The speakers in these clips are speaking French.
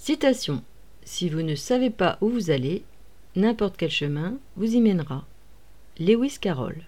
Citation. Si vous ne savez pas où vous allez, n'importe quel chemin vous y mènera. Lewis Carroll.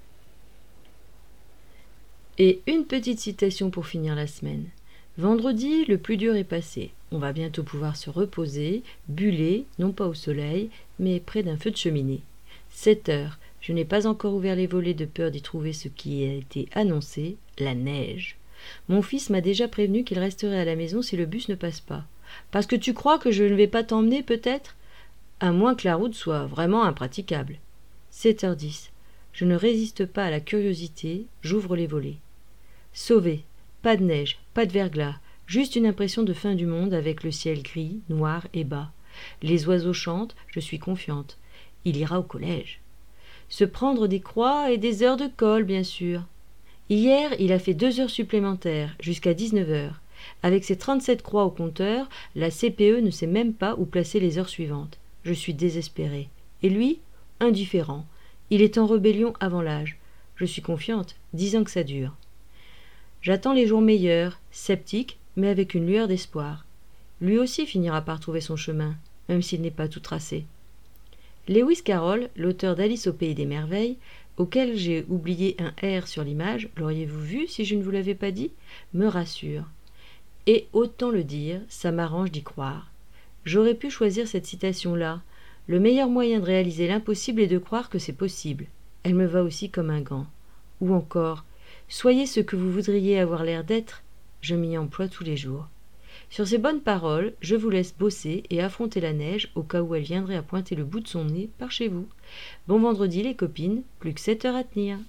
Et une petite citation pour finir la semaine. Vendredi, le plus dur est passé. On va bientôt pouvoir se reposer, buller, non pas au soleil, mais près d'un feu de cheminée. 7 heures. Je n'ai pas encore ouvert les volets de peur d'y trouver ce qui a été annoncé, la neige. Mon fils m'a déjà prévenu qu'il resterait à la maison si le bus ne passe pas. Parce que tu crois que je ne vais pas t'emmener, peut-être ? À moins que la route soit vraiment impraticable. 7h10. Je ne résiste pas à la curiosité, j'ouvre les volets. Sauvé. Pas de neige, pas de verglas, juste une impression de fin du monde avec le ciel gris, noir et bas. Les oiseaux chantent, je suis confiante. Il ira au collège. Se prendre des croix et des heures de colle, bien sûr. Hier, il a fait 2 heures supplémentaires, jusqu'à 19h. Avec ses 37 croix au compteur, la CPE ne sait même pas où placer les heures suivantes. Je suis désespérée. Et lui, indifférent. Il est en rébellion avant l'âge. Je suis confiante, 10 ans que ça dure. J'attends les jours meilleurs, sceptique, mais avec une lueur d'espoir. Lui aussi finira par trouver son chemin, même s'il n'est pas tout tracé. Lewis Carroll, l'auteur d'Alice au pays des merveilles, auquel j'ai oublié un R sur l'image, l'auriez-vous vu si je ne vous l'avais pas dit, me rassure. Et autant le dire, ça m'arrange d'y croire. J'aurais pu choisir cette citation-là. Le meilleur moyen de réaliser l'impossible est de croire que c'est possible. Elle me va aussi comme un gant. Ou encore, soyez ce que vous voudriez avoir l'air d'être. Je m'y emploie tous les jours. Sur ces bonnes paroles, je vous laisse bosser et affronter la neige au cas où elle viendrait à pointer le bout de son nez par chez vous. Bon vendredi les copines, plus que 7 heures à tenir.